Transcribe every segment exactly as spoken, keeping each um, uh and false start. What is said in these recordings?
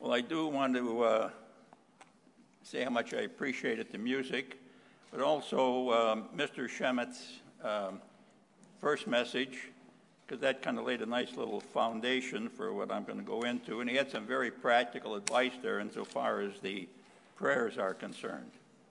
Well, I do want to uh, say how much I appreciated the music, but also um, Mister Shemett's um, first message, because that kind of laid a nice little foundation for what I'm going to go into. And he had some very practical advice there insofar as the prayers are concerned.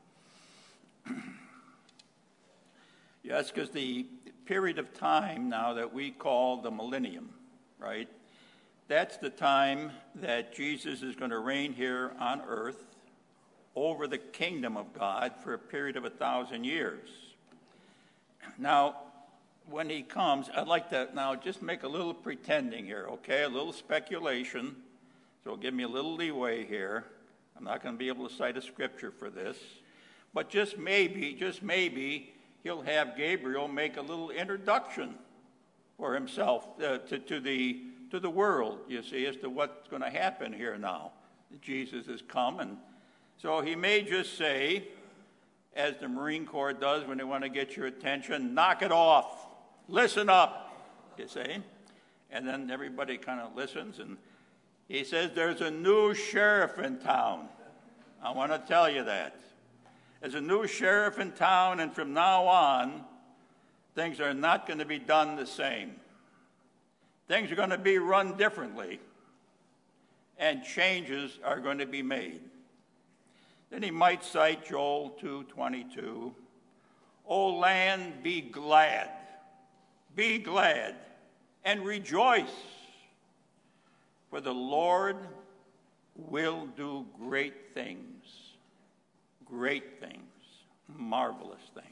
Yes, because the period of time now that we call the millennium, right? That's the time that Jesus is going to reign here on earth over the kingdom of God for a period of a thousand years. Now, when he comes, I'd like to now just make a little pretending here, okay? A little speculation. So give me a little leeway here. I'm not going to be able to cite a scripture for this. But just maybe, just maybe, he'll have Gabriel make a little introduction for himself uh, to, to, the, to the world, you see, as to what's going to happen here now. Jesus has come, and so he may just say, as the Marine Corps does when they want to get your attention, knock it off, listen up, you see. And then everybody kind of listens, and he says, there's a new sheriff in town. I want to tell you that. There's a new sheriff in town, and from now on, things are not going to be done the same. Things are going to be run differently, and changes are going to be made. Then he might cite Joel two twenty-two, O land, be glad, be glad, and rejoice, for the Lord will do great things, great things, marvelous things.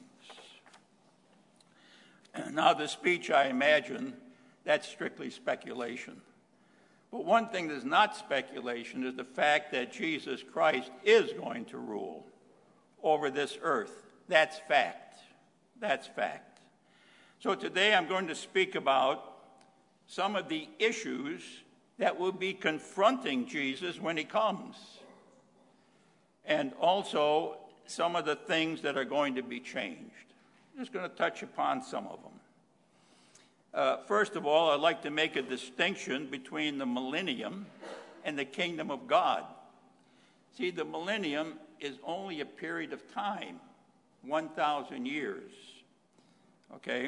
Now, the speech, I imagine, that's strictly speculation. But one thing that's not speculation is the fact that Jesus Christ is going to rule over this earth. That's fact. That's fact. So today I'm going to speak about some of the issues that will be confronting Jesus when he comes, and also some of the things that are going to be changed. I'm just going to touch upon some of them. Uh, first of all, I'd like to make a distinction between the millennium and the kingdom of God. See, the millennium is only a period of time, one thousand years, okay?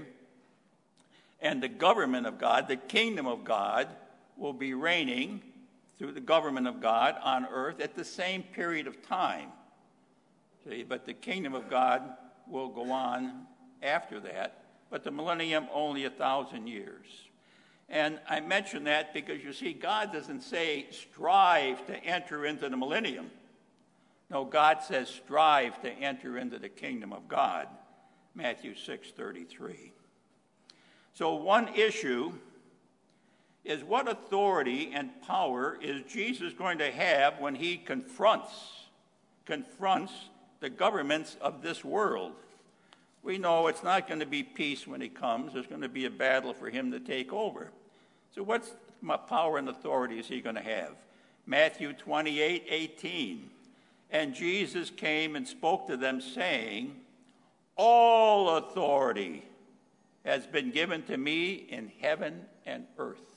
And the government of God, the kingdom of God, will be reigning through the government of God on earth at the same period of time. See, but the kingdom of God will go on after that. But the millennium, only a thousand years. And I mention that because, you see, God doesn't say strive to enter into the millennium. No, God says strive to enter into the kingdom of God, Matthew six thirty-three. So one issue is, what authority and power is Jesus going to have when he confronts, confronts the governments of this world? We know it's not going to be peace when he comes. There's going to be a battle for him to take over. So what power and authority is he going to have? Matthew twenty-eight eighteen. And Jesus came and spoke to them, saying, all authority has been given to me in heaven and earth.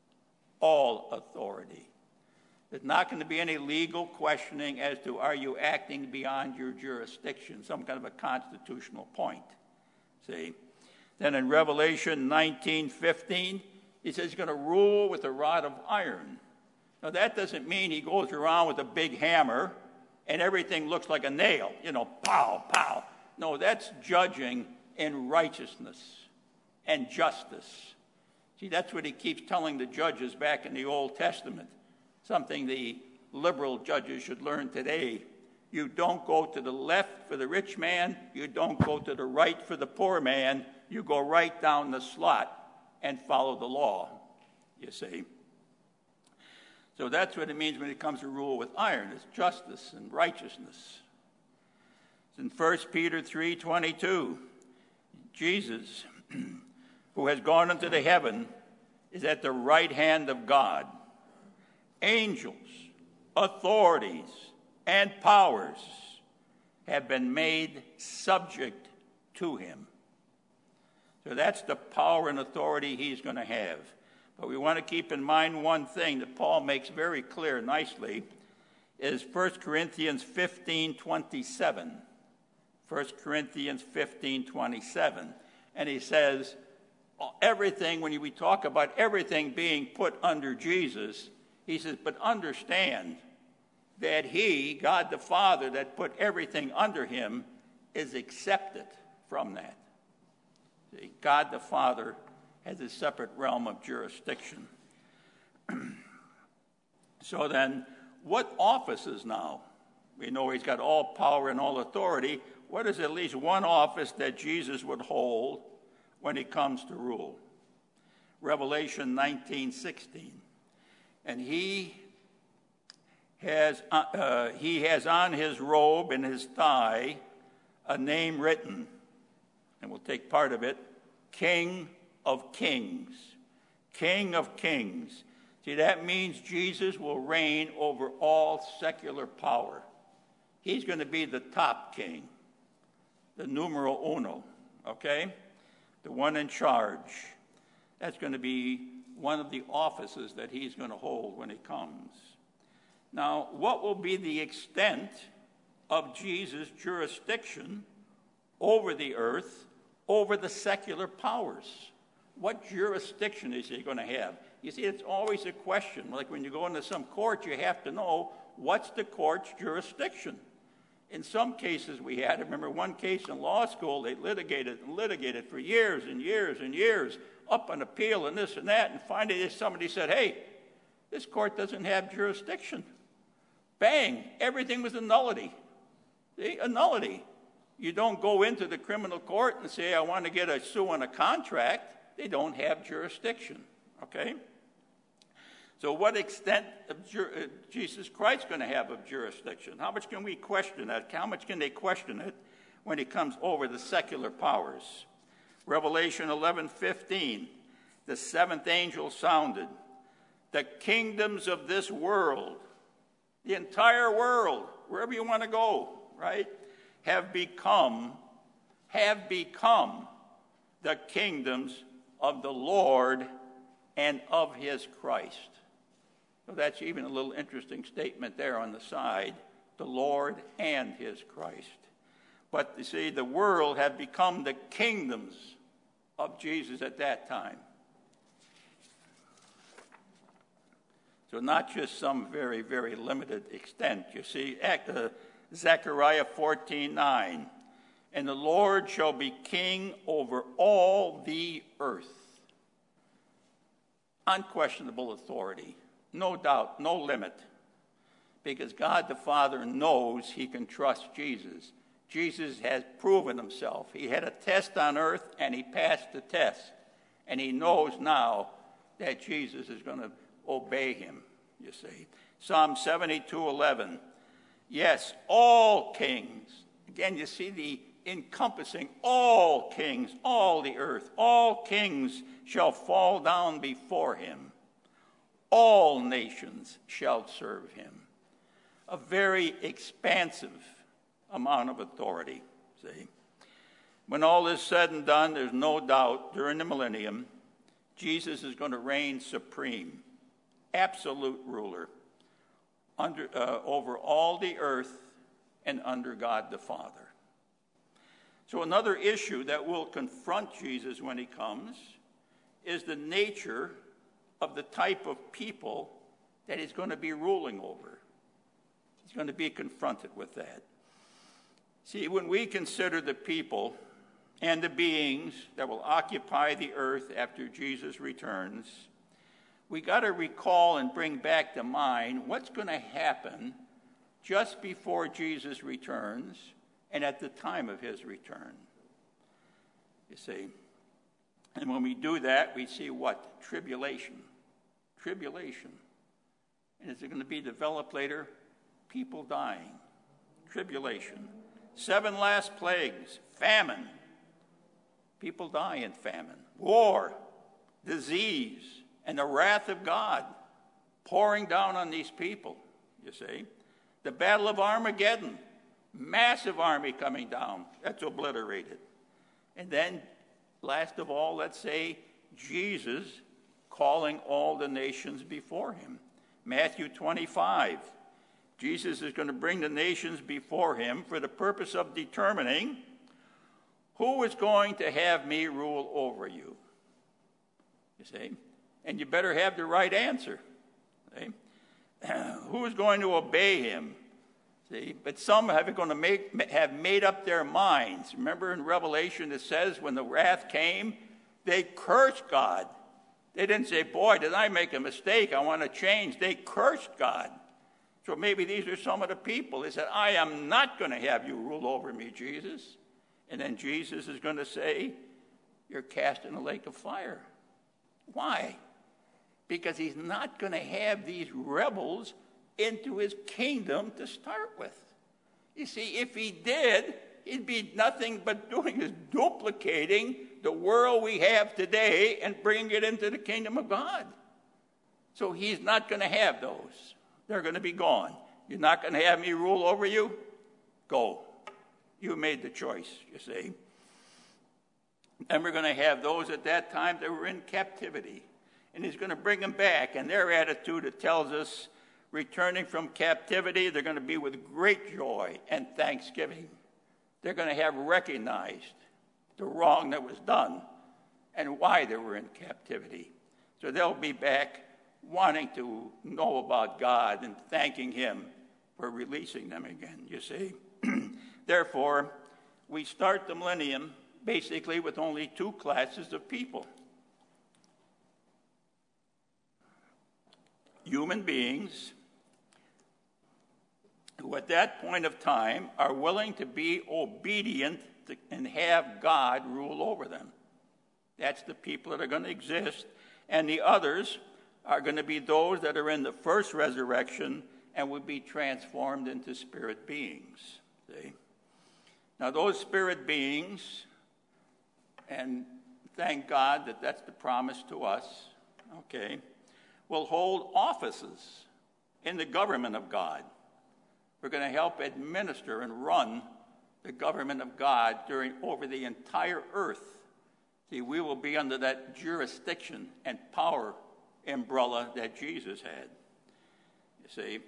All authority. There's not going to be any legal questioning as to, are you acting beyond your jurisdiction, some kind of a constitutional point. See? Then in Revelation nineteen fifteen, he says he's going to rule with a rod of iron. Now, that doesn't mean he goes around with a big hammer and everything looks like a nail, you know, pow, pow. No, that's judging in righteousness and justice. See, that's what he keeps telling the judges back in the Old Testament. Something the liberal judges should learn today. You don't go to the left for the rich man. You don't go to the right for the poor man. You go right down the slot and follow the law, you see. So that's what it means when it comes to rule with iron. It's justice and righteousness. It's in First Peter three twenty-two. Jesus, who has gone into the heaven, is at the right hand of God. Angels, authorities, and powers have been made subject to him. So that's the power and authority he's going to have. But we want to keep in mind one thing that Paul makes very clear nicely is First Corinthians fifteen twenty-seven. First Corinthians fifteen twenty-seven. And he says, everything, when we talk about everything being put under Jesus, he says, but understand that he, God the Father, that put everything under him, is accepted from that. See, God the Father has a separate realm of jurisdiction. So then, what offices now? We know he's got all power and all authority. What is at least one office that Jesus would hold when he comes to rule? Revelation nineteen sixteen. And he has, uh, uh, he has on his robe and his thigh a name written, and we'll take part of it, King of Kings. King of Kings. See, that means Jesus will reign over all secular power. He's going to be the top king, the numero uno, okay? The one in charge. That's going to be one of the offices that he's going to hold when he comes. Now, what will be the extent of Jesus' jurisdiction over the earth, over the secular powers? What jurisdiction is he going to have? You see, it's always a question. Like when you go into some court, you have to know what's the court's jurisdiction. In some cases we had, I remember one case in law school, they litigated and litigated for years and years and years, up on appeal and this and that, and finally somebody said, hey, this court doesn't have jurisdiction. Bang, everything was a nullity. See, a nullity. You don't go into the criminal court and say, I want to get a sue on a contract. They don't have jurisdiction, okay? So what extent of jur- uh, Jesus Christ going to have of jurisdiction? How much can we question that? How much can they question it when he comes over the secular powers? Revelation eleven fifteen, the seventh angel sounded. The kingdoms of this world, the entire world, wherever you want to go, right, have become, have become the kingdoms of the Lord and of his Christ. So that's even a little interesting statement there on the side, the Lord and his Christ. But you see, the world had become the kingdoms of Jesus at that time. So not just some very, very limited extent. You see, uh, Zechariah fourteen nine, and the Lord shall be king over all the earth. Unquestionable authority. No doubt, no limit. Because God the Father knows he can trust Jesus. Jesus has proven himself. He had a test on earth and he passed the test. And he knows now that Jesus is going to obey him, you see. Psalm seventy-two eleven. Yes, all kings. Again, you see the encompassing all kings, all the earth, all kings shall fall down before him. All nations shall serve him. A very expansive amount of authority, see. When all is said and done, there's no doubt during the millennium, Jesus is going to reign supreme, absolute ruler under, uh, over all the earth and under God the Father. So another issue that will confront Jesus when he comes is the nature of the type of people that he's going to be ruling over. He's going to be confronted with that. See, when we consider the people and the beings that will occupy the earth after Jesus returns, we got to recall and bring back to mind what's going to happen just before Jesus returns and at the time of his return. You see, and when we do that, we see what? Tribulation. Tribulation. And is it going to be developed later? People dying. Tribulation. Seven last plagues. Famine. People die in famine. War. Disease. And the wrath of God pouring down on these people, you see. The Battle of Armageddon. Massive army coming down. That's obliterated. And then, last of all, let's say Jesus calling all the nations before him. Matthew twenty-five, Jesus is going to bring the nations before him for the purpose of determining who is going to have me rule over you. You see? And you better have the right answer. See? Who is going to obey him? See? But some have going to make have made up their minds. Remember in Revelation it says when the wrath came, they cursed God. They didn't say, boy, did I make a mistake, I want to change. They cursed God. So maybe these are some of the people. They said, I am not going to have you rule over me, Jesus. And then Jesus is going to say, you're cast in a lake of fire. Why? Because he's not going to have these rebels into his kingdom to start with. You see, if he did, he'd be nothing but doing is duplicating the world we have today and bringing it into the kingdom of God. So he's not going to have those. They're going to be gone. You're not going to have me rule over you? Go. You made the choice, you see. And we're going to have those at that time that were in captivity. And he's going to bring them back. And their attitude, it tells us, returning from captivity, they're going to be with great joy and thanksgiving. They're going to have recognized the wrong that was done and why they were in captivity. So they'll be back wanting to know about God and thanking him for releasing them again, you see. Therefore, we start the millennium basically with only two classes of people. Human beings who at that point of time are willing to be obedient to, and have God rule over them. That's the people that are going to exist. And the others are going to be those that are in the first resurrection and will be transformed into spirit beings. See? Now those spirit beings, and thank God that that's the promise to us, okay, will hold offices in the government of God. We're going to help administer and run the government of God during over the entire earth. See, we will be under that jurisdiction and power umbrella that Jesus had. You see,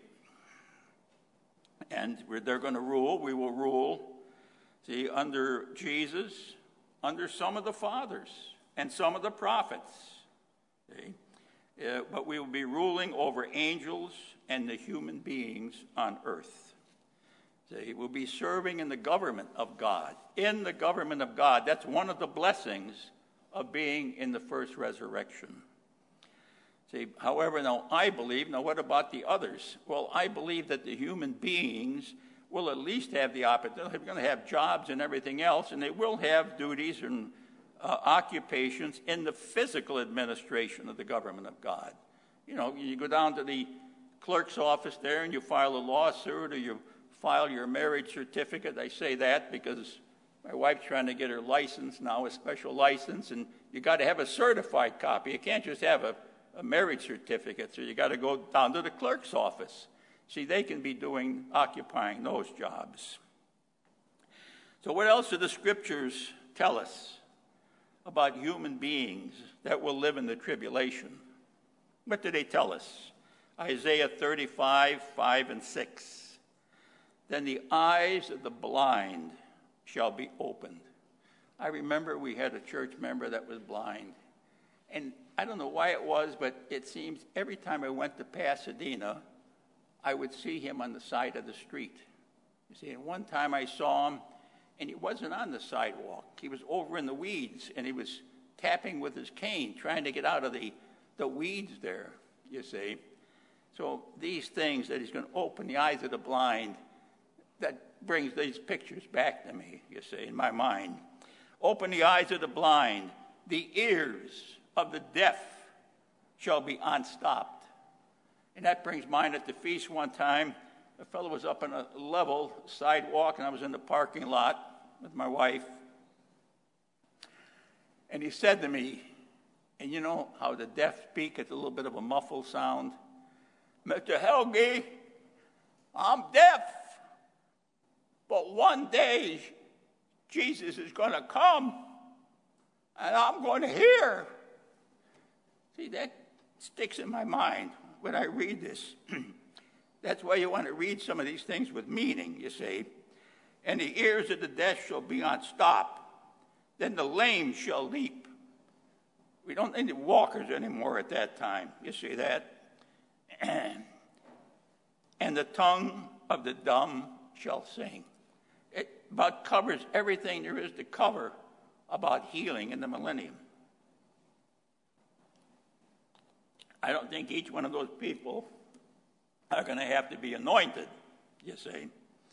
and they're going to rule. We will rule, see, under Jesus, under some of the fathers and some of the prophets. See, uh, but we will be ruling over angels and the human beings on earth. See, we'll be serving in the government of God. In the government of God. That's one of the blessings of being in the first resurrection. See, however, now I believe, now what about the others? Well, I believe that the human beings will at least have the opportunity. They're going to have jobs and everything else, and they will have duties and uh, occupations in the physical administration of the government of God. You know, you go down to the clerk's office there and you file a lawsuit or you file your marriage certificate. I say that because my wife's trying to get her license now, a special license, and you got to have a certified copy. You can't just have a, a marriage certificate, so you got to go down to the clerk's office. See, they can be doing, occupying those jobs. So what else do the scriptures tell us about human beings that will live in the tribulation? What do they tell us? Isaiah thirty-five, five and six. Then the eyes of the blind shall be opened. I remember we had a church member that was blind. And I don't know why it was, but it seems every time I went to Pasadena, I would see him on the side of the street. You see, and one time I saw him, and he wasn't on the sidewalk. He was over in the weeds, and he was tapping with his cane, trying to get out of the, the weeds there, you see. So these things that he's going to open the eyes of the blind, that brings these pictures back to me, you see, in my mind. Open the eyes of the blind. The ears of the deaf shall be unstopped. And that brings mind at the feast one time. A fellow was up on a level sidewalk, and I was in the parking lot with my wife. And he said to me, and you know how the deaf speak, it's a little bit of a muffled sound. Mister Helge, I'm deaf. But one day, Jesus is going to come, and I'm going to hear. See, that sticks in my mind when I read this. That's why you want to read some of these things with meaning, you see. And the ears of the deaf shall be unstopped. Then the lame shall leap. We don't need walkers anymore at that time. You see that? And the tongue of the dumb shall sing. It about covers everything there is to cover about healing in the millennium. I don't think each one of those people are going to have to be anointed, you see.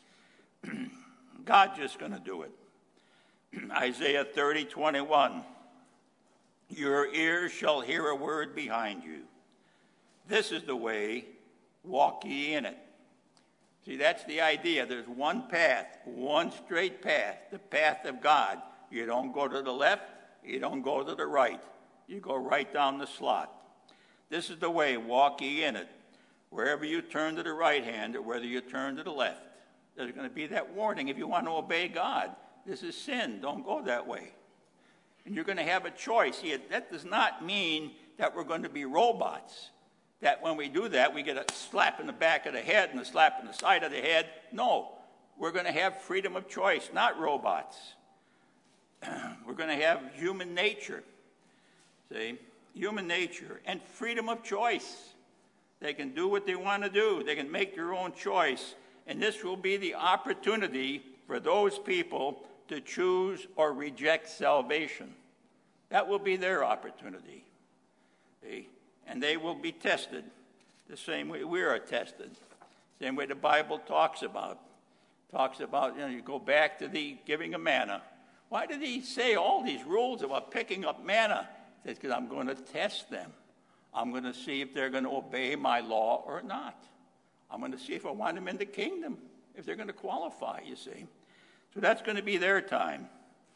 God's just going to do it. Isaiah thirty, twenty-one. Your ears shall hear a word behind you. This is the way, walk ye in it. See, that's the idea. There's one path, one straight path, the path of God. You don't go to the left, you don't go to the right. You go right down the slot. This is the way, walk ye in it. Wherever you turn to the right hand or whether you turn to the left, there's going to be that warning. If you want to obey God, this is sin. Don't go that way. And you're going to have a choice. See, that does not mean that we're going to be robots. That when we do that, we get a slap in the back of the head and a slap in the side of the head. No, we're going to have freedom of choice, not robots. We're going to have human nature. See? Human nature and freedom of choice. They can do what they want to do. They can make their own choice. And this will be the opportunity for those people to choose or reject salvation. That will be their opportunity. See? And they will be tested the same way we are tested. Same way the Bible talks about. Talks about, you know, you go back to the giving of manna. Why did he say all these rules about picking up manna? He says, because I'm going to test them. I'm going to see if they're going to obey my law or not. I'm going to see if I want them in the kingdom, if they're going to qualify, you see. So that's going to be their time.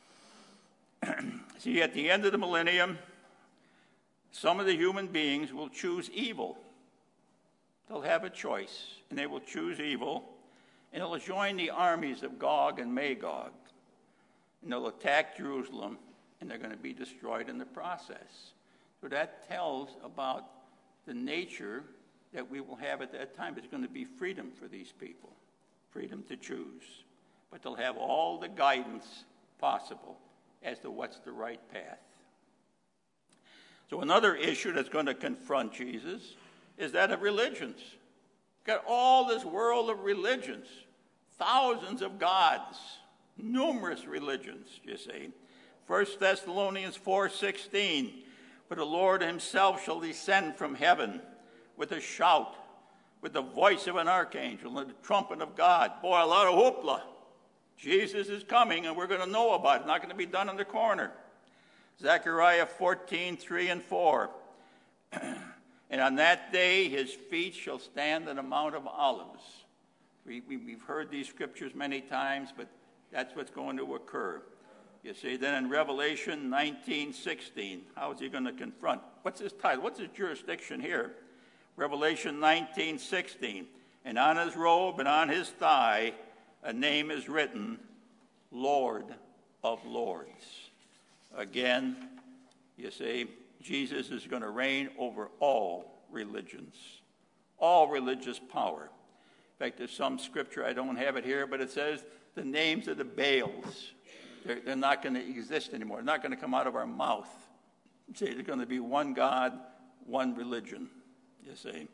See, at the end of the millennium, some of the human beings will choose evil. They'll have a choice, and they will choose evil, and they'll join the armies of Gog and Magog, and they'll attack Jerusalem, and they're going to be destroyed in the process. So that tells about the nature that we will have at that time. There's going to be freedom for these people, freedom to choose. But they'll have all the guidance possible as to what's the right path. So another issue that's going to confront Jesus is that of religions. Got all this world of religions, thousands of gods, numerous religions, you see. First Thessalonians four sixteen, for the Lord himself shall descend from heaven with a shout, with the voice of an archangel and the trumpet of God. Boy, a lot of hoopla. Jesus is coming, and we're going to know about it. It's not going to be done in the corner. Zechariah fourteen, three and four. And on that day his feet shall stand on the Mount of Olives. We, we, we've heard these scriptures many times, but that's what's going to occur. You see, then in Revelation nineteen, sixteen, how is he going to confront? What's his title? What's his jurisdiction here? Revelation nineteen, sixteen. And on his robe and on his thigh a name is written, Lord of Lords. Again, you see, Jesus is going to reign over all religions, all religious power. In fact, there's some scripture, I don't have it here, but it says the names of the Baals. They're, they're not going to exist anymore. They're not going to come out of our mouth. See, there's going to be one God, one religion, you see.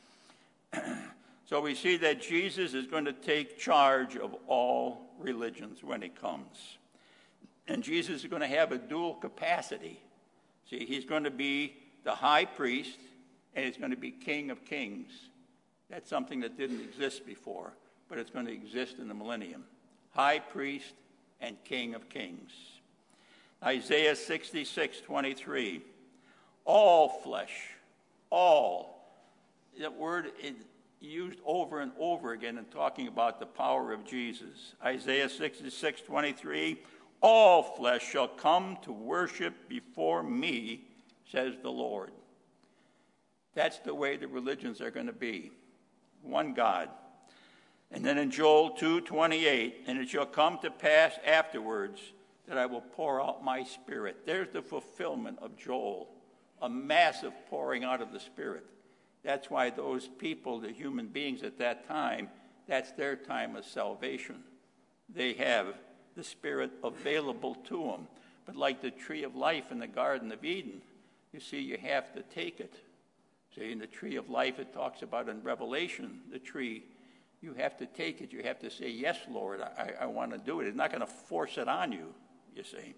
So we see that Jesus is going to take charge of all religions when he comes. And Jesus is going to have a dual capacity. See, he's going to be the high priest, and he's going to be King of Kings. That's something that didn't exist before, but it's going to exist in the millennium. High priest and King of Kings. Isaiah sixty-six, twenty-three. All flesh, all. That word is used over and over again in talking about the power of Jesus. Isaiah sixty-six, twenty-three. All flesh shall come to worship before me, says the Lord. That's the way the religions are going to be. One God. And then in Joel two twenty-eight, and it shall come to pass afterwards that I will pour out my spirit. There's the fulfillment of Joel. a massive pouring out of the Spirit. That's why those people, the human beings at that time, that's their time of salvation. They have the Spirit available to them. But like the tree of life in the Garden of Eden, you see, you have to take it. See, in the tree of life, it talks about in Revelation, the tree, you have to take it. You have to say, yes, Lord, I, I want to do it. It's not going to force it on you, you see.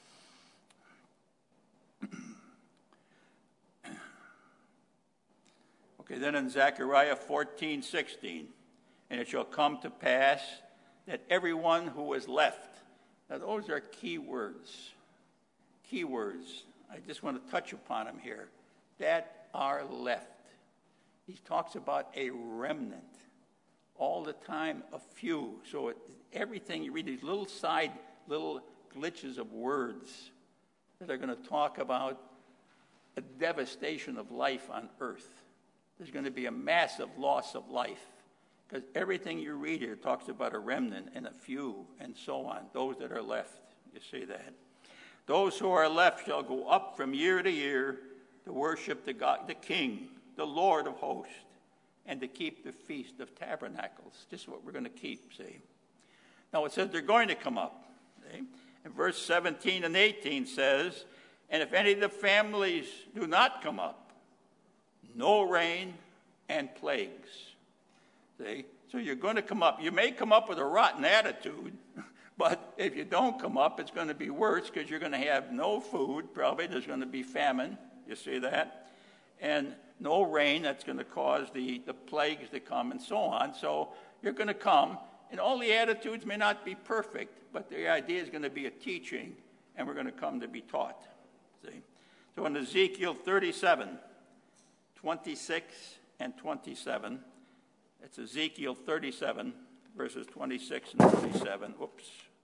Okay, then in Zechariah fourteen sixteen, and it shall come to pass that everyone who is left, now those are key words, key words. I just want to touch upon them here, that are left. He talks about a remnant, all the time a few. So it, everything you read, these little side, little glitches of words that are going to talk about a devastation of life on earth. There's going to be a massive loss of life because everything you read here talks about a remnant and a few and so on, those that are left. You see that? Those who are left shall go up from year to year to worship the God, the King, the Lord of hosts, and to keep the Feast of Tabernacles. Just what we're going to keep, see. Now it says they're going to come up. See? And verse seventeen and eighteen says, and if any of the families do not come up, no rain and plagues. See? So you're going to come up. You may come up with a rotten attitude, but if you don't come up, it's going to be worse because you're going to have no food. Probably there's going to be famine. You see that? And no rain. That's going to cause the, the plagues to come and so on. So you're going to come, and all the attitudes may not be perfect, but the idea is going to be a teaching, and we're going to come to be taught. See? So in Ezekiel thirty-seven, twenty-six and twenty-seven. It's Ezekiel thirty-seven, verses twenty-six and twenty-seven. Whoops.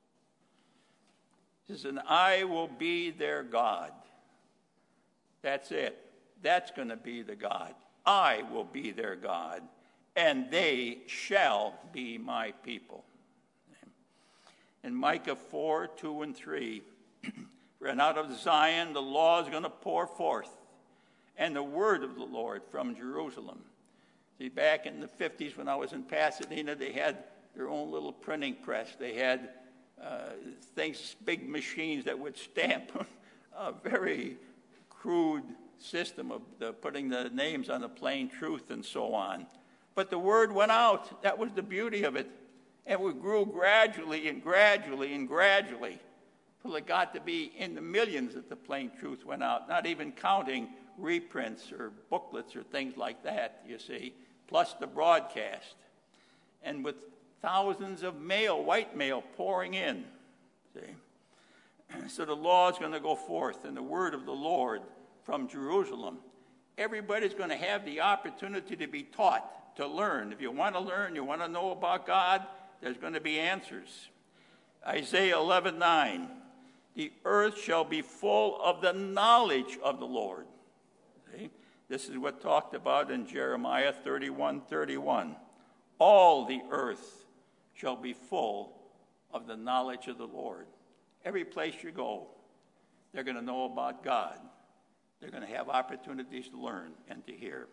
It says, and I will be their God. That's it. That's going to be the God. I will be their God, and they shall be my people. In Micah four, two and three, and out of Zion the law is going to pour forth, and the word of the Lord from Jerusalem. See, back in the fifties when I was in Pasadena, they had their own little printing press. They had uh, things, big machines that would stamp a very crude system of the, putting the names on the plain truth and so on. But the word went out. That was the beauty of it. And it grew gradually and gradually and gradually until it got to be in the millions that the plain truth went out, not even counting reprints or booklets or things like that, you see, plus the broadcast. And with thousands of mail, white mail, pouring in, see. So the law is going to go forth, and the word of the Lord from Jerusalem. Everybody's going to have the opportunity to be taught, to learn. If you want to learn, you want to know about God, there's going to be answers. Isaiah eleven nine, the earth shall be full of the knowledge of the Lord. See? This is what talked about in Jeremiah thirty-one thirty-one. All the earth shall be full of the knowledge of the Lord. Every place you go, they're going to know about God. They're going to have opportunities to learn and to hear.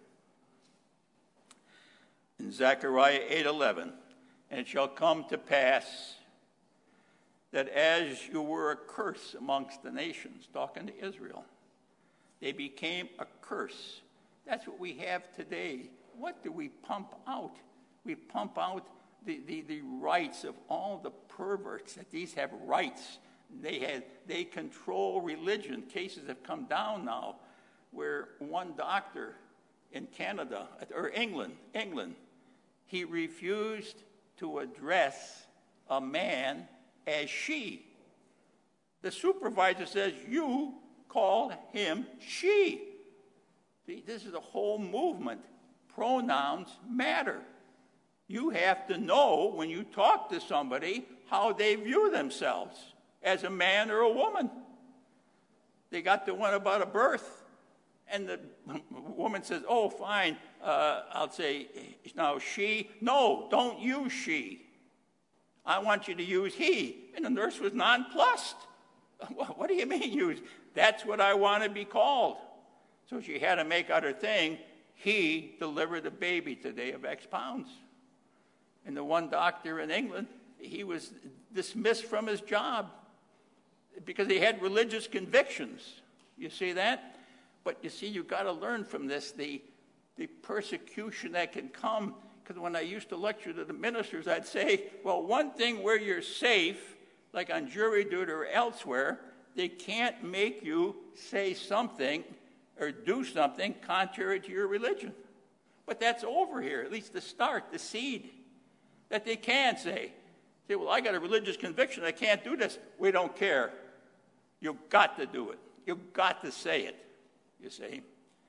In Zechariah eight eleven, and it shall come to pass that as you were a curse amongst the nations, talking to Israel, they became a curse. That's what we have today. What do we pump out? We pump out the, the, the rights of all the perverts, that these have rights. They had, they control religion. Cases have come down now where one doctor in Canada, or England, England, he refused to address a man as she. The supervisor says, you call him she. See, this is a whole movement. Pronouns matter. You have to know when you talk to somebody how they view themselves as a man or a woman. They got the one about a birth, and the woman says, oh, fine, uh, I'll say, now she. No, don't use she. I want you to use he. And the nurse was nonplussed. What do you mean use? That's what I want to be called. So she had to make out her thing. He delivered a baby today of X pounds. And the one doctor in England, he was dismissed from his job because he had religious convictions. You see that? But you see, you've got to learn from this the, the persecution that can come. Because when I used to lecture to the ministers, I'd say, well, one thing where you're safe, like on jury duty or elsewhere, they can't make you say something or do something contrary to your religion. But that's over here, at least the start, the seed, that they can say. Say, well, I got a religious conviction, I can't do this. We don't care. You've got to do it. You've got to say it, you see.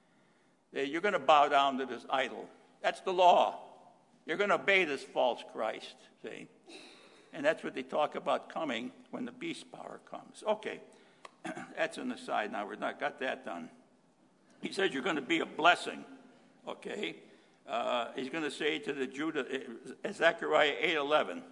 You're going to bow down to this idol. That's the law. You're going to obey this false Christ, see. And that's what they talk about coming when the beast power comes. Okay, that's an aside now. We've not got that done. He says you're going to be a blessing, okay. Uh, he's going to say to the Judah, Zechariah eight eleven,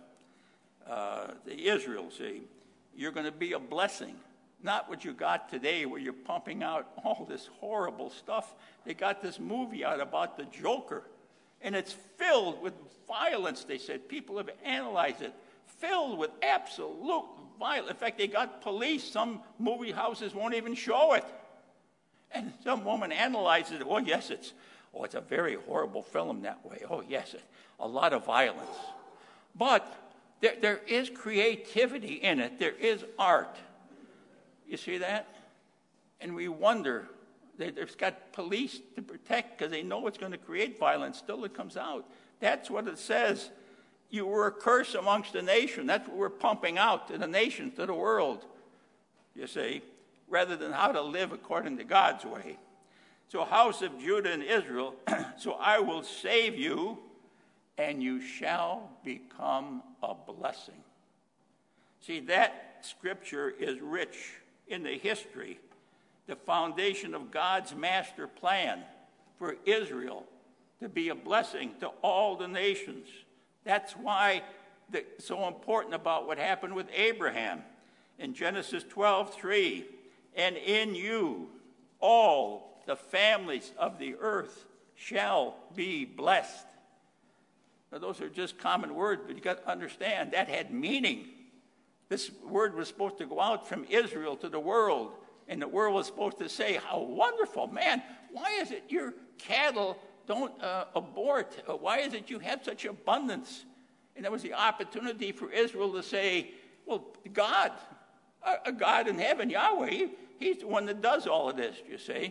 uh, the Israel, see, you're going to be a blessing. Not what you got today where you're pumping out all this horrible stuff. They got this movie out about the Joker, and it's filled with violence, they said. People have analyzed it. Filled with absolute violence. In fact, they got police. Some movie houses won't even show it. And some woman analyzes it. Oh, yes, it's, oh, it's a very horrible film that way. Oh, yes, it, a lot of violence. But there, there is creativity in it. There is art. You see that? And we wonder, they, they've got police to protect because they know it's going to create violence. Still, it comes out. That's what it says. You were a curse amongst the nation. That's what we're pumping out to the nations, to the world, you see, rather than how to live according to God's way. So, house of Judah and Israel, so I will save you, and you shall become a blessing. See, that scripture is rich in the history, the foundation of God's master plan for Israel to be a blessing to all the nations. That's why it's so important about what happened with Abraham in Genesis twelve three. And in you all the families of the earth shall be blessed. Now, those are just common words, but you got to understand that had meaning. This word was supposed to go out from Israel to the world, and the world was supposed to say, how wonderful, man, why is it your cattle don't uh, abort? Why is it you have such abundance? And there was the opportunity for Israel to say, well, God, a God in heaven, Yahweh, he, he's the one that does all of this, you see.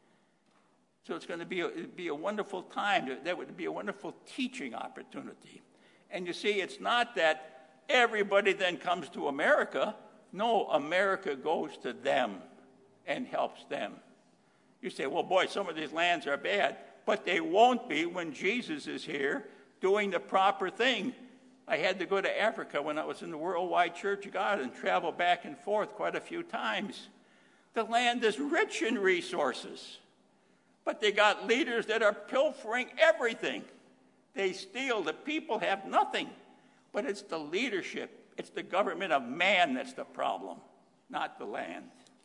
So it's going to be a, be a wonderful time. That would be a wonderful teaching opportunity. And you see, it's not that everybody then comes to America. No, America goes to them and helps them. You say, well, boy, some of these lands are bad. But they won't be when Jesus is here doing the proper thing. I had to go to Africa when I was in the Worldwide Church of God and travel back and forth quite a few times. The land is rich in resources, but they got leaders that are pilfering everything. They steal. The people have nothing, but it's the leadership. It's the government of man that's the problem, not the land.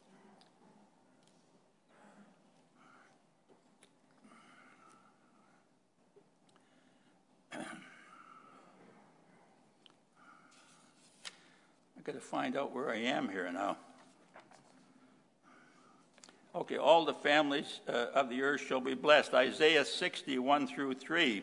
I've got to find out where I am here now. Okay, all the families uh, of the earth shall be blessed. Isaiah sixty, one through three.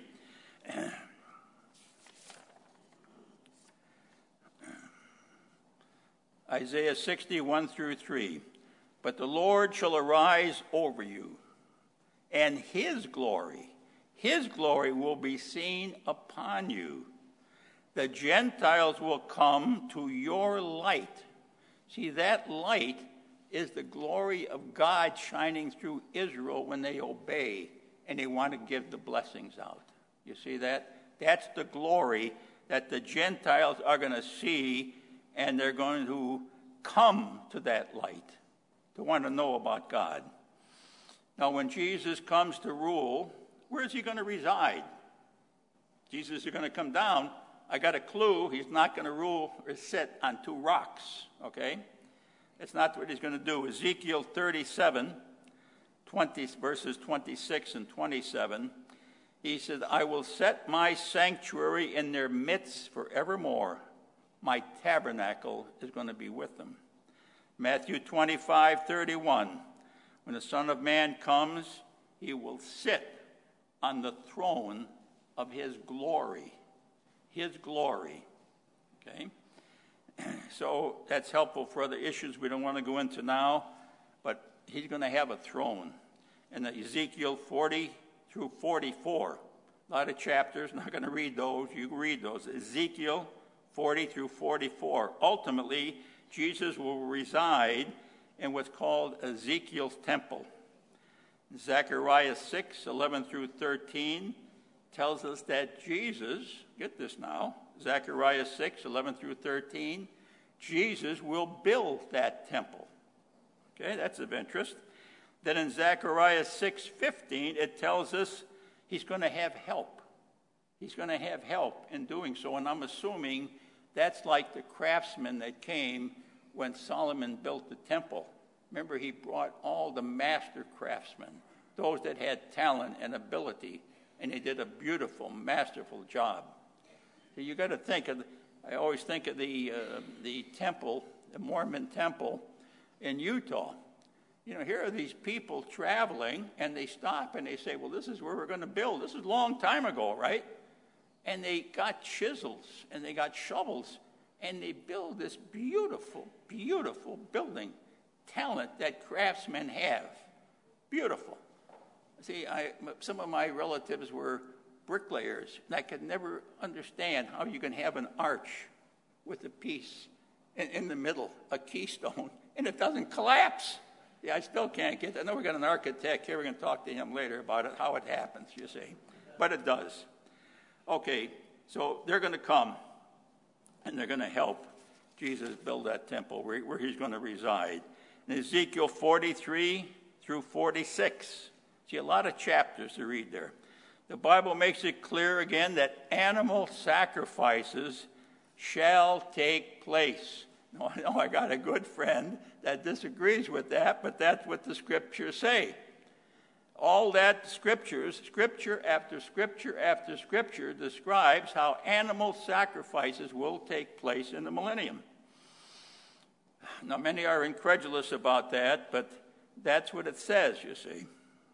Isaiah sixty, one through three. But the Lord shall arise over you, and his glory, his glory will be seen upon you. The Gentiles will come to your light. See, that light is the glory of God shining through Israel when they obey and they want to give the blessings out. You see that? That's the glory that the Gentiles are going to see, and they're going to come to that light to want to know about God. Now, when Jesus comes to rule, where is he going to reside? Jesus is going to come down. I got a clue. He's not going to rule or sit on two rocks, okay? That's not what he's going to do. Ezekiel thirty-seven, twenty, verses twenty-six and twenty-seven, he says, I will set my sanctuary in their midst forevermore. My tabernacle is going to be with them. Matthew twenty-five, thirty-one, when the Son of Man comes, he will sit on the throne of his glory. His glory. Okay? So that's helpful for other issues we don't want to go into now, but he's going to have a throne. And Ezekiel forty through forty-four, a lot of chapters, not going to read those, you can read those. Ezekiel forty through forty-four. Ultimately, Jesus will reside in what's called Ezekiel's temple. Zechariah six, eleven through thirteen tells us that Jesus, get this now, Zechariah six, eleven through thirteen, Jesus will build that temple. Okay, that's of interest. Then in Zechariah six, fifteen, it tells us he's going to have help. He's going to have help in doing so, and I'm assuming that's like the craftsmen that came when Solomon built the temple. Remember, he brought all the master craftsmen, those that had talent and ability, and they did a beautiful, masterful job. So you got to think of, I always think of the uh, the temple, the Mormon temple in Utah. You know, here are these people traveling, and they stop and they say, well, this is where we're going to build. This is a long time ago, right? And they got chisels and they got shovels, and they build this beautiful, beautiful building. Talent that craftsmen have. Beautiful. See, I, some of my relatives were bricklayers, and I could never understand how you can have an arch with a piece in, in the middle, a keystone, and it doesn't collapse. Yeah, I still can't get that. I know we got an architect here. We're going to talk to him later about it, how it happens, you see. But it does. Okay, so they're going to come, and they're going to help Jesus build that temple where, where he's going to reside. In Ezekiel forty-three through forty-six. See, a lot of chapters to read there. The Bible makes it clear again that animal sacrifices shall take place. Now, I know I got a good friend that disagrees with that, but that's what the scriptures say. All that scriptures, scripture after scripture after scripture, describes how animal sacrifices will take place in the millennium. Now, many are incredulous about that, but that's what it says, you see.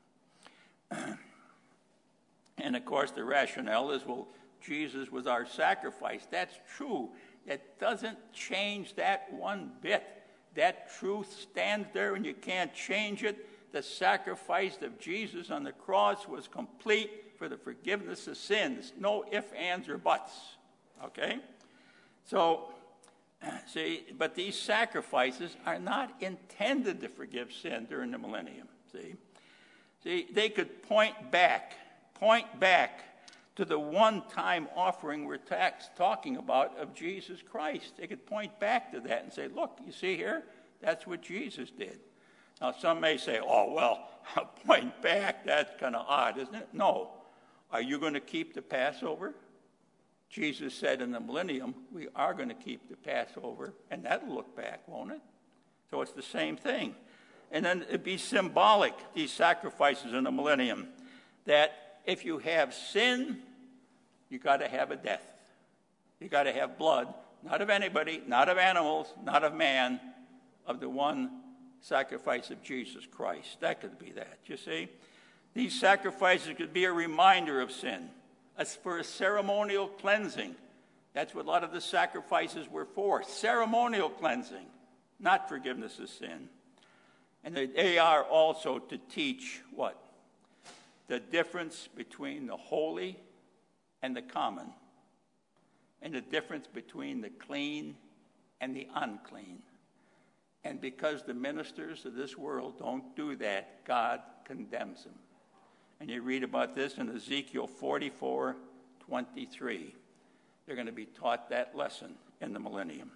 And, of course, the rationale is, well, Jesus was our sacrifice. That's true. It doesn't change that one bit. That truth stands there, and you can't change it. The sacrifice of Jesus on the cross was complete for the forgiveness of sins. No ifs, ands, or buts. Okay? So, see, but these sacrifices are not intended to forgive sin during the millennium. See? See, they could point back, point back to the one-time offering we're tax- talking about of Jesus Christ. They could point back to that and say, look, you see here? That's what Jesus did. Now, some may say, oh, well, point back, that's kind of odd, isn't it? No. Are you going to keep the Passover? Jesus said in the millennium, we are going to keep the Passover, and that'll look back, won't it? So it's the same thing. And then it'd be symbolic, these sacrifices in the millennium, that if you have sin, you got to have a death. You got to have blood, not of anybody, not of animals, not of man, of the one sacrifice of Jesus Christ. That could be that, you see. These sacrifices could be a reminder of sin, as for a ceremonial cleansing. That's what a lot of the sacrifices were for, ceremonial cleansing, not forgiveness of sin. And they are also to teach what? The difference between the holy and the common, and the difference between the clean and the unclean. And because the ministers of this world don't do that, God condemns them. And you read about this in Ezekiel forty-four twenty-three. They're going to be taught that lesson in the millennium.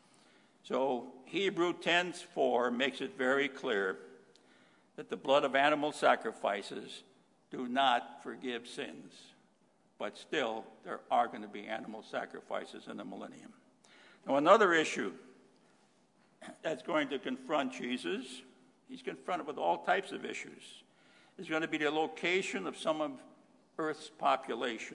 So Hebrews ten four makes it very clear that the blood of animal sacrifices do not forgive sins. But still, there are going to be animal sacrifices in the millennium. Now, another issue that's going to confront Jesus, he's confronted with all types of issues. is going to be the location of some of Earth's population.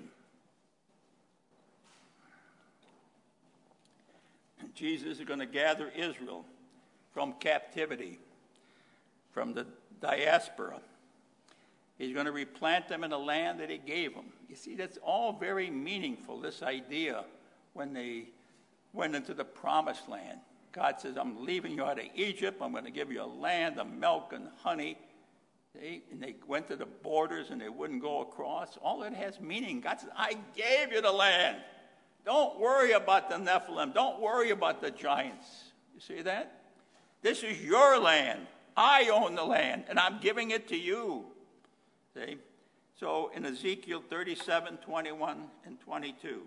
And Jesus is going to gather Israel from captivity, from the diaspora. He's going to replant them in the land that he gave them. You see, that's all very meaningful, this idea when they went into the promised land. God says, I'm leaving you out of Egypt. I'm going to give you a land of milk and honey. They, and they went to the borders and they wouldn't go across. All that has meaning. God says, I gave you the land. Don't worry about the Nephilim. Don't worry about the giants. You see that? This is your land. I own the land, and I'm giving it to you. See? So in Ezekiel thirty-seven, twenty-one, and twenty-two,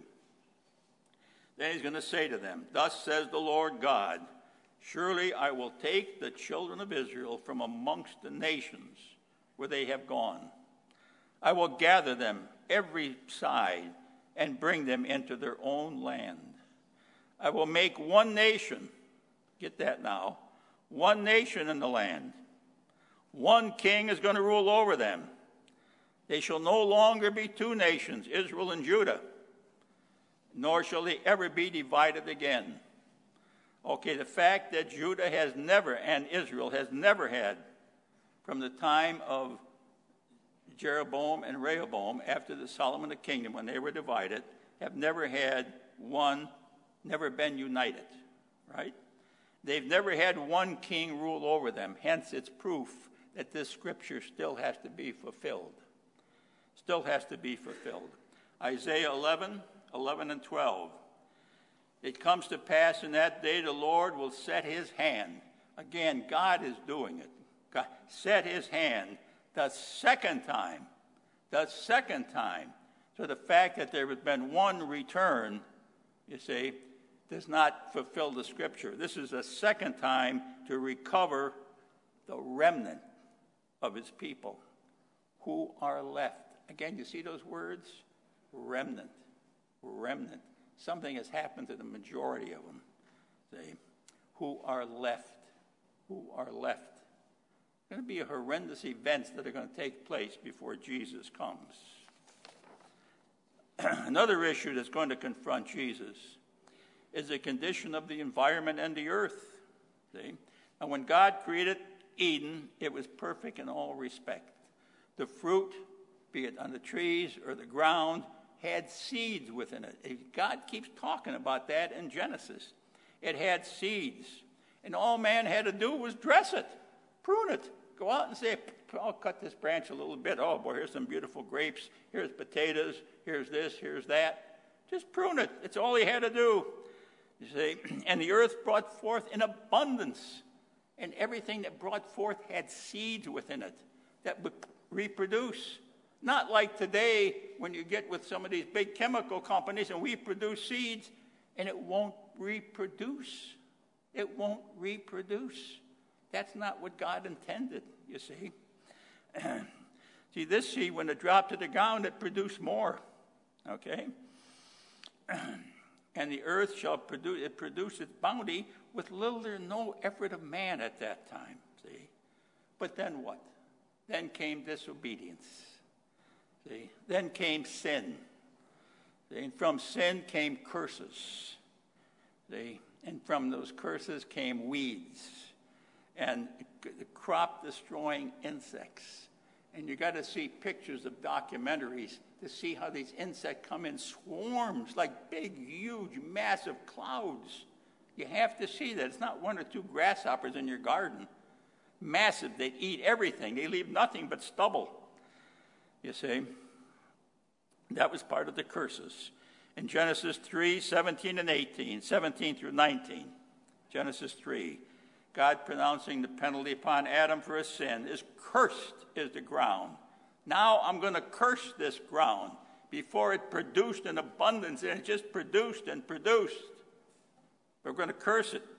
then he's going to say to them, thus says the Lord God, surely I will take the children of Israel from amongst the nations where they have gone. I will gather them every side and bring them into their own land. I will make one nation, get that now, one nation in the land. One king is going to rule over them. They shall no longer be two nations, Israel and Judah, nor shall they ever be divided again. Okay, the fact that Judah has never, and Israel has never had, from the time of Jeroboam and Rehoboam, after the Solomon kingdom, when they were divided, have never had one, never been united, right? They've never had one king rule over them. Hence, it's proof that this scripture still has to be fulfilled. Still has to be fulfilled. Isaiah eleven, eleven and twelve. It comes to pass in that day the Lord will set his hand. Again, God is doing it. God set his hand the second time. The second time. So the fact that there has been one return, you see, does not fulfill the scripture. This is the second time to recover the remnant of his people who are left. Again, you see those words? Remnant. Remnant. Something has happened to the majority of them. See? Who are left. Who are left. Going to be horrendous events that are going to take place before Jesus comes. Another issue that's going to confront Jesus is the condition of the environment and the earth. See? And when God created Eden, it was perfect in all respect. The fruit, be it on the trees or the ground, had seeds within it. God keeps talking about that in Genesis. It had seeds. And all man had to do was dress it, prune it. Go out and say, I'll cut this branch a little bit. Oh, boy, here's some beautiful grapes. Here's potatoes. Here's this. Here's that. Just prune it. It's all he had to do. You see, and the earth brought forth in abundance. And everything that brought forth had seeds within it that would reproduce. Not like today when you get with some of these big chemical companies and we produce seeds and it won't reproduce. It won't reproduce. That's not what God intended, you see. See, this seed, when it dropped to the ground, it produced more, okay? And the earth shall produce, it produced its bounty with little or no effort of man at that time, see. But then what? Then came disobedience, see. Then came sin. See? And from sin came curses, see. And from those curses came weeds and crop-destroying insects. And you got to see pictures of documentaries to see how these insects come in swarms, like big, huge, massive clouds. You have to see that. It's not one or two grasshoppers in your garden. Massive. They eat everything. They leave nothing but stubble. You see? That was part of the curses. In Genesis three, seventeen and eighteen, seventeen through nineteen, Genesis three, God pronouncing the penalty upon Adam for his sin is cursed is the ground. Now I'm going to curse this ground. Before it produced in abundance, and it just produced and produced. We're going to curse it.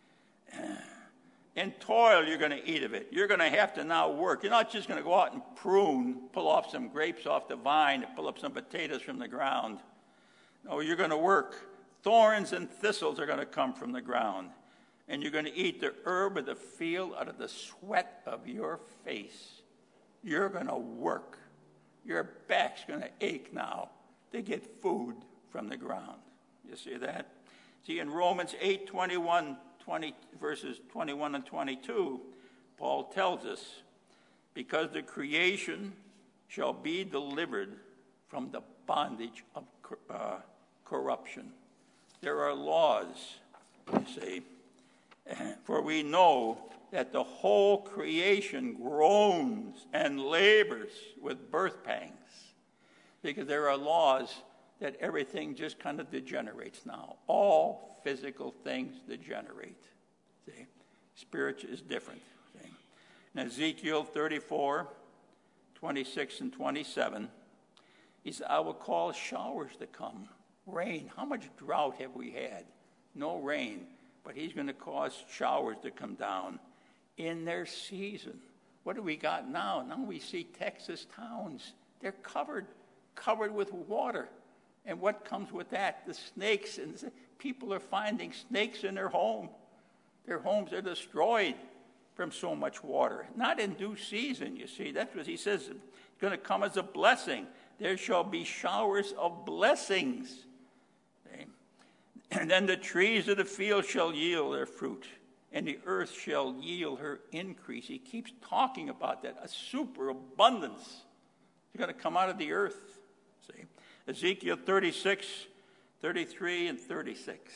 In toil, you're going to eat of it. You're going to have to now work. You're not just going to go out and prune, pull off some grapes off the vine, and pull up some potatoes from the ground. No, you're going to work. Thorns and thistles are going to come from the ground. And you're going to eat the herb of the field out of the sweat of your face. You're going to work. Your back's going to ache now to get food from the ground. You see that? See, in Romans eight, twenty-one, twenty, verses twenty-one and twenty-two, Paul tells us, because the creation shall be delivered from the bondage of uh, corruption. There are laws, you see, for we know that the whole creation groans and labors with birth pangs, because there are laws that everything just kind of degenerates now. All physical things degenerate. See, spiritual is different. See? In Ezekiel thirty-four, twenty-six and twenty-seven, he said, I will cause showers to come, rain. How much drought have we had? No rain, but he's going to cause showers to come down in their season. What do we got now? Now we see Texas towns. They're covered, covered with water. And what comes with that? The snakes. And people are finding snakes in their home. Their homes are destroyed from so much water. Not in due season, you see. That's what he says. It's going to come as a blessing. There shall be showers of blessings. Okay? And then the trees of the field shall yield their fruit, and the earth shall yield her increase. He keeps talking about that. A superabundance is going to come out of the earth. See? Ezekiel thirty-six, thirty-three, and thirty-six.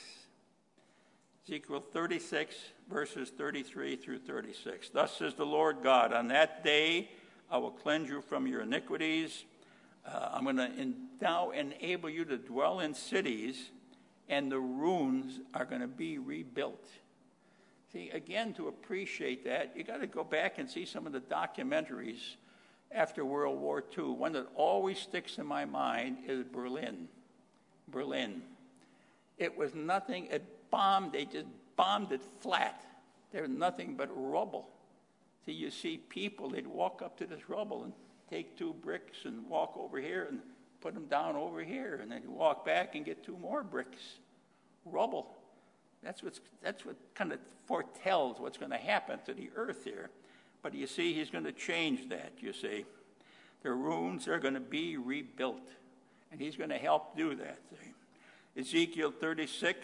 Ezekiel thirty-six, verses thirty-three through thirty-six. Thus says the Lord God, on that day I will cleanse you from your iniquities. Uh, I'm going to now enable you to dwell in cities, and the ruins are going to be rebuilt. See, again, to appreciate that, you got to go back and see some of the documentaries after World War Two. One that always sticks in my mind is Berlin. Berlin. It was nothing, it bombed, they just bombed it flat. There was nothing but rubble. See, you see people, they'd walk up to this rubble and take two bricks and walk over here and put them down over here, and then you walk back and get two more bricks. Rubble. That's what's that's what kind of foretells what's going to happen to the earth here. But you see, he's going to change that, you see. The ruins are going to be rebuilt, and he's going to help do that. See? Ezekiel thirty-six,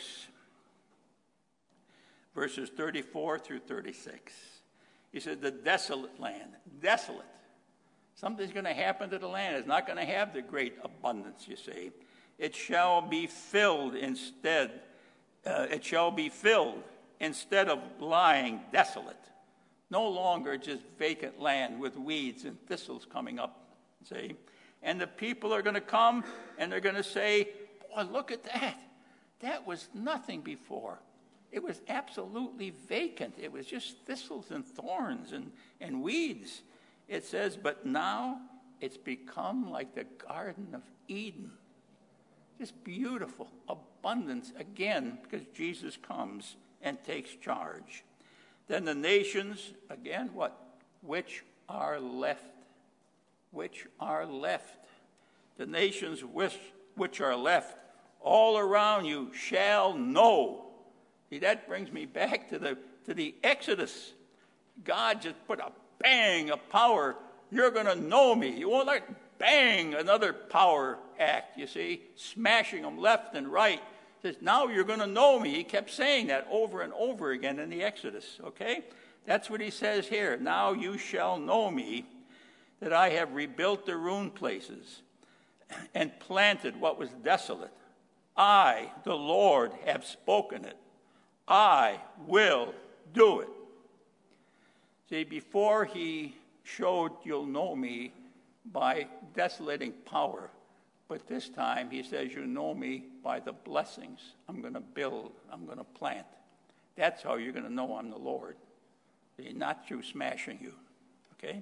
verses thirty-four through thirty-six. He said, the desolate land, desolate. Something's going to happen to the land. It's not going to have the great abundance, you see. It shall be filled instead. Uh, it shall be filled instead of lying desolate. No longer just vacant land with weeds and thistles coming up, see. And the people are going to come and they're going to say, boy, look at that. That was nothing before. It was absolutely vacant. It was just thistles and thorns and, and weeds. It says, but now it's become like the Garden of Eden. Just beautiful abundance again, because Jesus comes and takes charge. Then the nations, again, what? Which are left. Which are left. The nations which, which are left all around you shall know. See, that brings me back to the, to the Exodus. God just put a bang of power. You're going to know me. You won't like bang, another power act, you see, smashing them left and right. He says, now you're going to know me. He kept saying that over and over again in the Exodus, okay? That's what he says here. Now you shall know me, that I have rebuilt the ruined places and planted what was desolate. I, the Lord, have spoken it. I will do it. See, before he showed you'll know me by desolating power, but this time he says you know me by the blessings I'm going to build, I'm going to plant. That's how you're going to know I'm the Lord. See, not through smashing you, okay?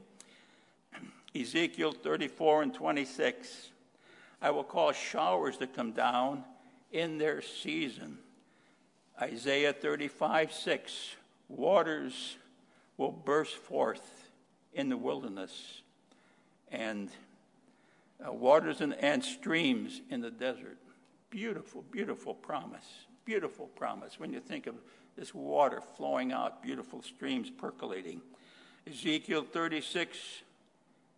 Ezekiel thirty-four and twenty-six. I will cause showers to come down in their season. Isaiah thirty-five, six. Waters will burst forth in the wilderness, and uh, waters and, and streams in the desert. Beautiful, beautiful promise. Beautiful promise when you think of this water flowing out, beautiful streams percolating. Ezekiel thirty-six,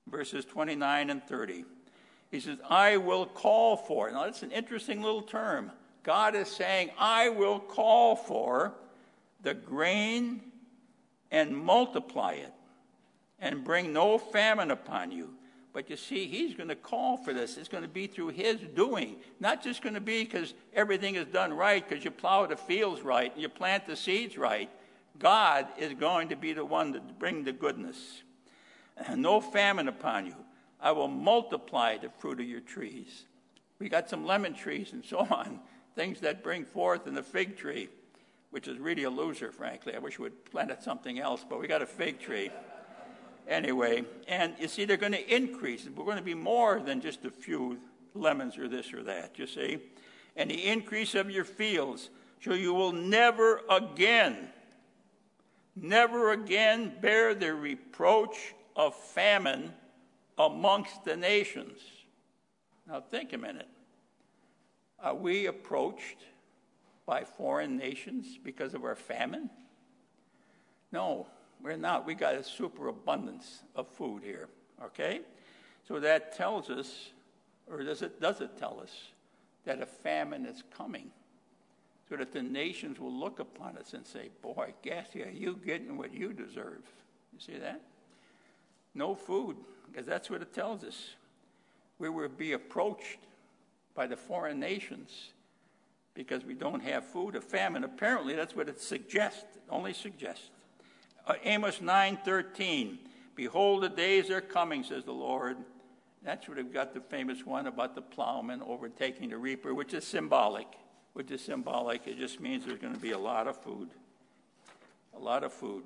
verses twenty-nine and thirty. He says, I will call for. Now, that's an interesting little term. God is saying, I will call for the grain and multiply it and bring no famine upon you. But you see, he's going to call for this. It's going to be through his doing. Not just going to be because everything is done right, because you plow the fields right and you plant the seeds right. God is going to be the one to bring the goodness. And no famine upon you. I will multiply the fruit of your trees. We got some lemon trees and so on, things that bring forth, in the fig tree, which is really a loser, frankly. I wish we had planted something else, but we got a fig tree. Anyway, and you see, they're going to increase. We're going to be more than just a few lemons or this or that, you see. And the increase of your fields, so you will never again, never again bear the reproach of famine amongst the nations. Now think a minute. Are we approached by foreign nations because of our famine? No, we're not. We got a superabundance of food here, okay? So that tells us, or does it, does it tell us, that a famine is coming, so that the nations will look upon us and say, boy, Gassy, are you getting what you deserve? You see that? No food, because that's what it tells us. We will be approached by the foreign nations because we don't have food. A famine, apparently, that's what it suggests, it only suggests. Uh, Amos nine thirteen, behold, the days are coming, says the Lord. That's where they've got the famous one about the plowman overtaking the reaper, which is symbolic. Which is symbolic. It just means there's going to be a lot of food. A lot of food.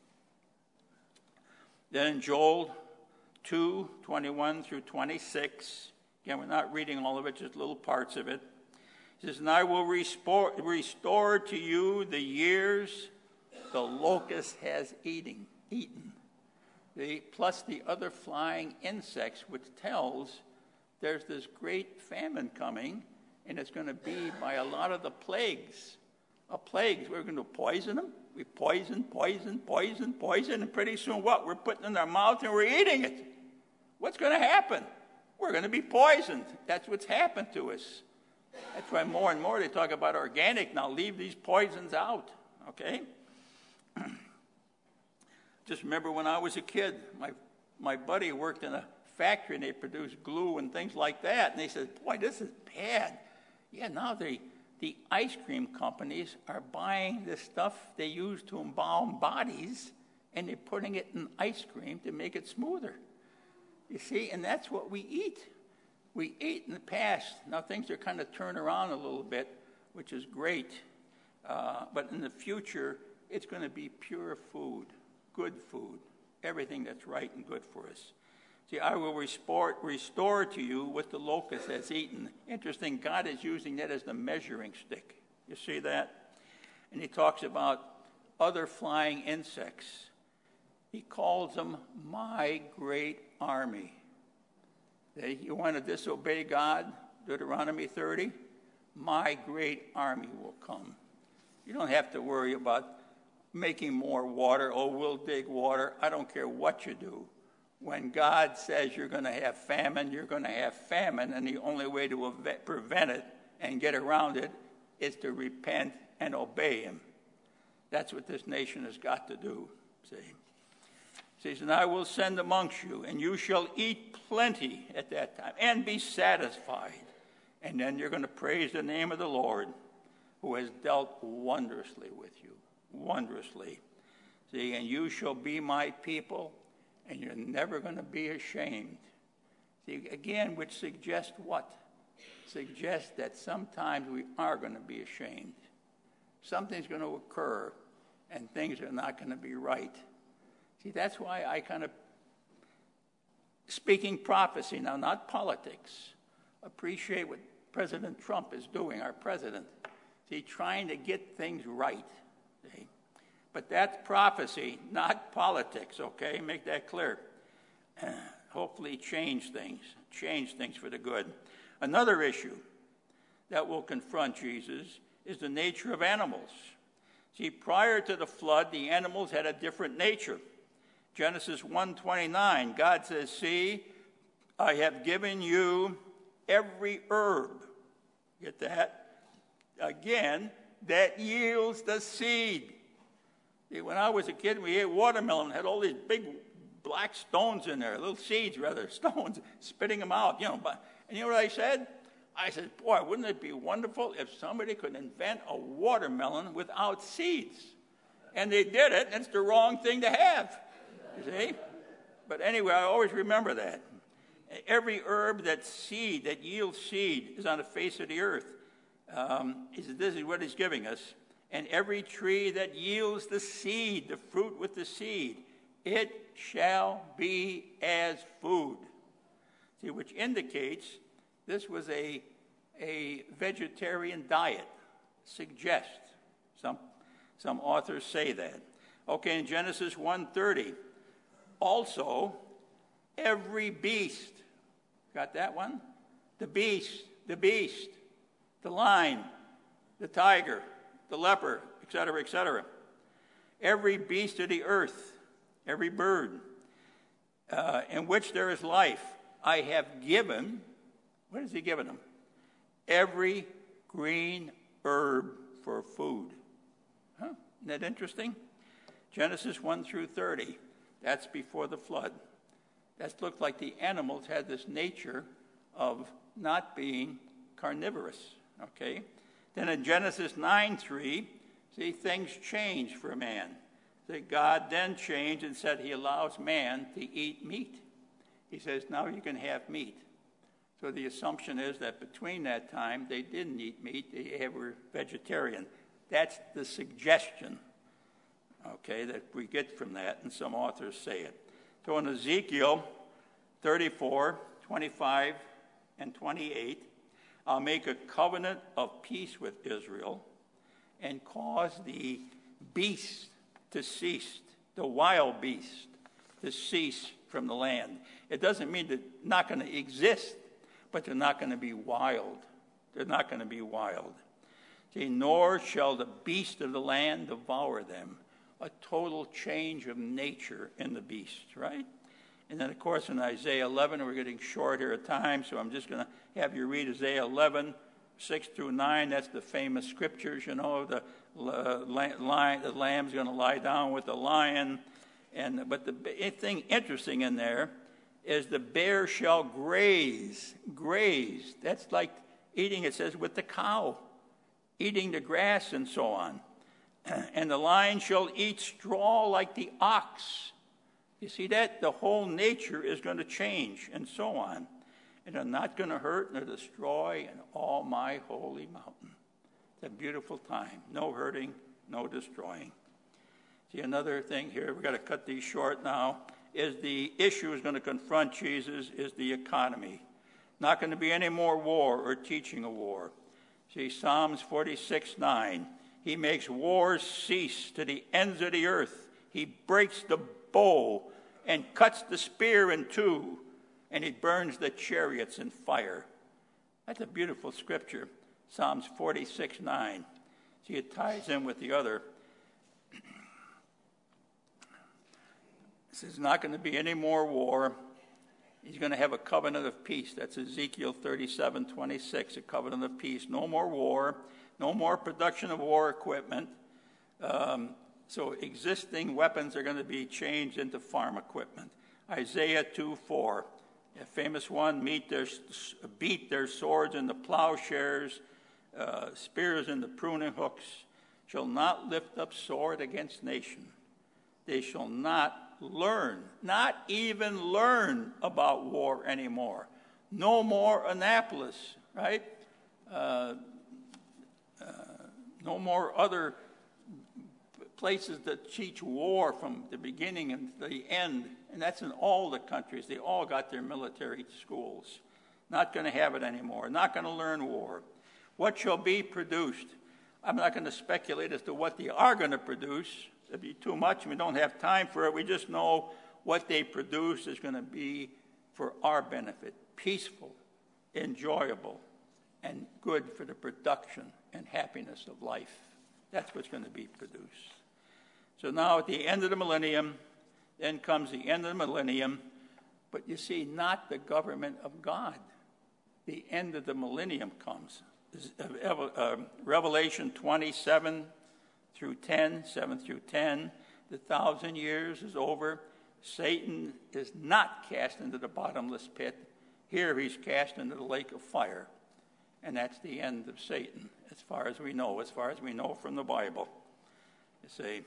Then in Joel two, twenty-one through twenty-six, again, we're not reading all of it, just little parts of it. It says, and I will restore, restore to you the years the locust has eating, eaten, the, plus the other flying insects, which tells there's this great famine coming, and it's going to be by a lot of the plagues. A plagues, we're going to poison them. We poison, poison, poison, poison, and pretty soon what? We're putting it in our mouth and we're eating it. What's going to happen? We're going to be poisoned. That's what's happened to us. That's why more and more they talk about organic now. Leave these poisons out, okay? Just remember when I was a kid, my, my buddy worked in a factory and they produced glue and things like that. And they said, boy, this is bad. Yeah, now they, the ice cream companies are buying the stuff they use to embalm bodies and they're putting it in ice cream to make it smoother. You see, and that's what we eat. We ate in the past. Now things are kind of turned around a little bit, which is great. Uh, but in the future, it's going to be pure food, good food, everything that's right and good for us. See, I will restore, restore to you what the locust has eaten. Interesting, God is using that as the measuring stick. You see that? And he talks about other flying insects. He calls them my great army. They, you want to disobey God? Deuteronomy thirty? My great army will come. You don't have to worry about making more water. Oh, we'll dig water. I don't care what you do. When God says you're going to have famine, you're going to have famine, and the only way to prevent it and get around it is to repent and obey him. That's what this nation has got to do, see. He says, and I will send amongst you, and you shall eat plenty at that time, and be satisfied. And then you're going to praise the name of the Lord, who has dealt wondrously with you, wondrously. See, and you shall be my people, and you're never going to be ashamed. See, again, which suggests what? Suggests that sometimes we are going to be ashamed. Something's going to occur, and things are not going to be right. See, that's why I kind of, speaking prophecy now, not politics, appreciate what President Trump is doing, our president. See, trying to get things right. See? But that's prophecy, not politics, okay? Make that clear. Hopefully change things, change things for the good. Another issue that will confront Jesus is the nature of animals. See, prior to the flood, the animals had a different nature. Genesis one twenty-nine, God says, see, I have given you every herb. Get that? Again, that yields the seed. See, when I was a kid, we ate watermelon, had all these big black stones in there, little seeds rather, stones, spitting them out, you know. But, and you know what I said? I said, boy, wouldn't it be wonderful if somebody could invent a watermelon without seeds? And they did it, and it's the wrong thing to have, you see? But anyway, I always remember that. Every herb that seed, that yields seed, is on the face of the earth. Um, he said, this is what he's giving us. And every tree that yields the seed, the fruit with the seed, it shall be as food. See, which indicates this was a, a vegetarian diet, suggests. Some, some authors say that. Okay, in Genesis one thirty, also, every beast, got that one? The beast, the beast, the lion, the tiger, the leopard, et cetera, et cetera. Every beast of the earth, every bird, uh, in which there is life, I have given, what has he given them? Every green herb for food. Huh? Isn't that interesting? Genesis one through thirty, that's before the flood. That looked like the animals had this nature of not being carnivorous, okay? Then in Genesis nine three, see, things changed for man. That God then changed and said he allows man to eat meat. He says, now you can have meat. So the assumption is that between that time, they didn't eat meat, they were vegetarian. That's the suggestion, okay, that we get from that, and some authors say it. So in Ezekiel thirty-four, twenty-five, and twenty-eight, I'll make a covenant of peace with Israel and cause the beast to cease, the wild beast to cease from the land. It doesn't mean they're not going to exist, but they're not going to be wild. They're not going to be wild. See, nor shall the beast of the land devour them. A total change of nature in the beast, right? And then, of course, in Isaiah eleven, we're getting short here at time, so I'm just going to have you read Isaiah eleven, six through nine. That's the famous scriptures, you know, the, uh, lion, the lamb's going to lie down with the lion. And But the thing interesting in there is the bear shall graze, graze. That's like eating, it says, with the cow, eating the grass and so on. And the lion shall eat straw like the ox. You see that? The whole nature is going to change and so on. And they're not going to hurt nor destroy in all my holy mountain. It's a beautiful time. No hurting, no destroying. See, another thing here, we've got to cut these short now, is the issue is going to confront Jesus is the economy. Not going to be any more war or teaching of war. See, Psalms forty-six nine. He makes wars cease to the ends of the earth. He breaks the bow and cuts the spear in two, and he burns the chariots in fire. That's a beautiful scripture, Psalms forty-six nine. See, it ties in with the other. There's not going to be any more war. He's going to have a covenant of peace. That's Ezekiel thirty-seven twenty-six, a covenant of peace. No more war. No more production of war equipment. Um, so existing weapons are going to be changed into farm equipment. Isaiah two four, a famous one, meet their, beat their swords into plowshares, uh, spears into pruning hooks, shall not lift up sword against nation. They shall not learn, not even learn about war anymore. No more Annapolis, right? Uh, Uh, no more other places that teach war from the beginning and the end. And that's in all the countries. They all got their military schools. Not going to have it anymore. Not going to learn war. What shall be produced? I'm not going to speculate as to what they are going to produce. It'd be too much. We don't have time for it. We just know what they produce is going to be for our benefit. Peaceful, enjoyable, and good for the production and happiness of life. That's what's going to be produced. So now at the end of the millennium, Then comes the end of the millennium, but you see, not the government of God. The end of the millennium comes. Revelation twenty-seven through ten, seven through ten, the thousand years is over. Satan is not cast into the bottomless pit. Here he's cast into the lake of fire. And that's the end of Satan, as far as we know, as far as we know from the Bible. You see.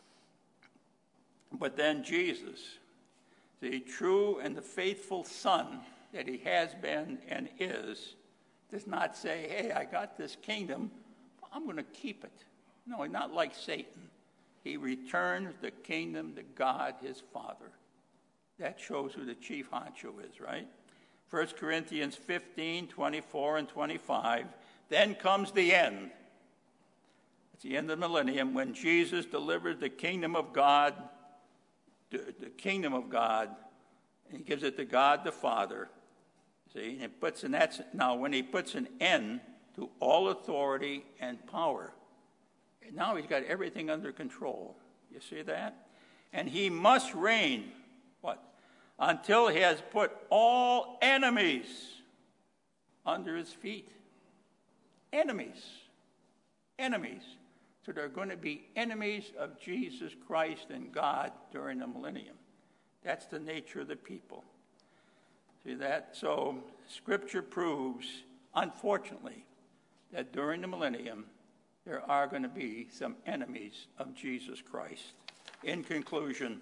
But then Jesus, the true and the faithful Son that he has been and is, does not say, hey, I got this kingdom, I'm going to keep it. No, not like Satan. He returns the kingdom to God, his Father. That shows who the chief honcho is, right? First Corinthians fifteen, twenty-four, and twenty-five. Then comes the end. It's the end of the millennium when Jesus delivers the kingdom of God, the, the kingdom of God, and he gives it to God the Father. See, and it puts and that's now when he puts an end to all authority and power. And now he's got everything under control. You see that? And he must reign, what? Until he has put all enemies under his feet. Enemies. Enemies. So there are going to be enemies of Jesus Christ and God during the millennium. That's the nature of the people. See that? So Scripture proves, unfortunately, that during the millennium, there are going to be some enemies of Jesus Christ. In conclusion,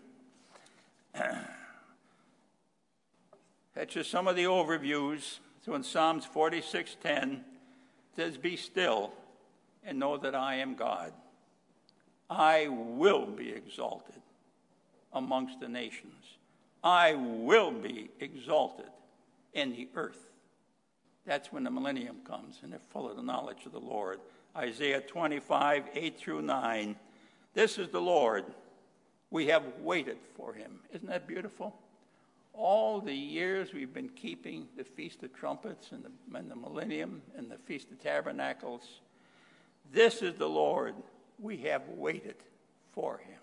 that's just some of the overviews. So in Psalms forty-six ten, it says, be still and know that I am God. I will be exalted amongst the nations. I will be exalted in the earth. That's when the millennium comes, and they're full of the knowledge of the Lord. Isaiah twenty-five, eight through nine. This is the Lord. We have waited for him. Isn't that beautiful? All the years we've been keeping the Feast of Trumpets and the, and the Millennium and the Feast of Tabernacles. This is the Lord. We have waited for him.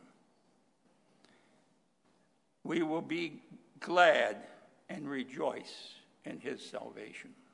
We will be glad and rejoice in his salvation.